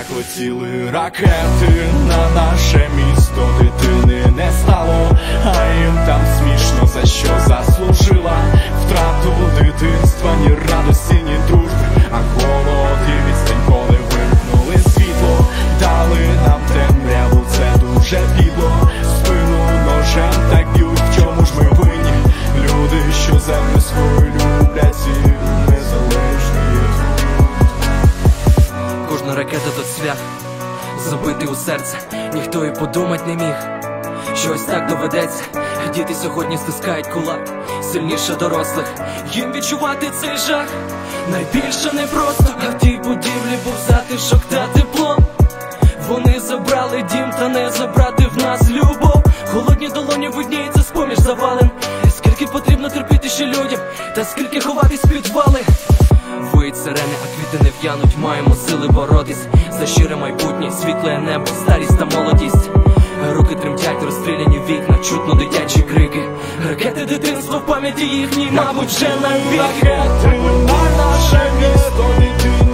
Летіли ракети на наше місто, дитини не стало, а їм там смішно, за що заслужила втрату дитинства, ні радості, ні дружби, а голод і відстань, коли вимкнули світло, дали нам темряву, це дуже підло, спину ножем так б'ють, в чому ж ми винні? Люди, що землю свою люблять і незалежні. Кожна ракета тут свят, забитий у серце, ніхто і подумать не міг, що ось так доведеться. Діти сьогодні стискають кулак, сильніше дорослих, їм відчувати цей жах. Найбільше непросто, а в тій будівлі був затишок та тепло. Вони забрали дім, та не забрати в нас любов. Холодні долоні видніються з-поміж завалин. Скільки потрібно терпіти ще людям, та скільки ховатись в підвали. Виють сирени, а квіти не в'януть, маємо сили боротись за щире майбутнє, світле небо, старість та молодість. Руки тремтять, розстріляні вікна, чутно дитячі крики. Ракети дитинства в пам'яті їхній, мабуть, вже навік. Ракети на наше місто, дитини